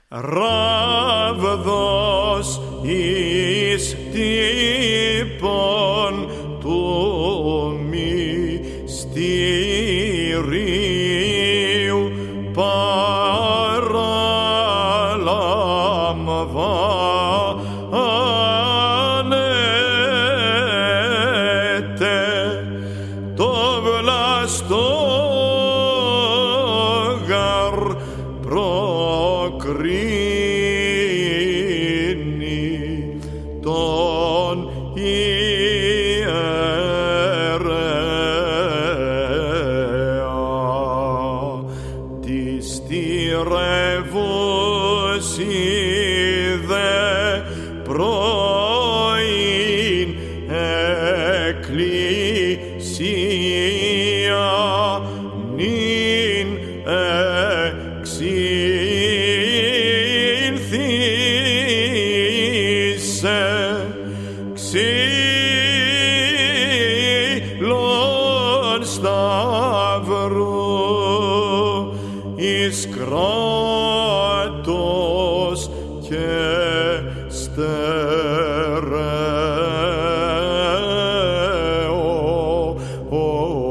Ράβδος εις τύπων του μυστηρίου παραλαμβάνεται το βλαστόγαρ προκρίνει τον ιερέα τη στηρεύουση δε πρώην εκκλησία νυν εξήλθησε ξύλων σταυρού εις κράτος και στερέω.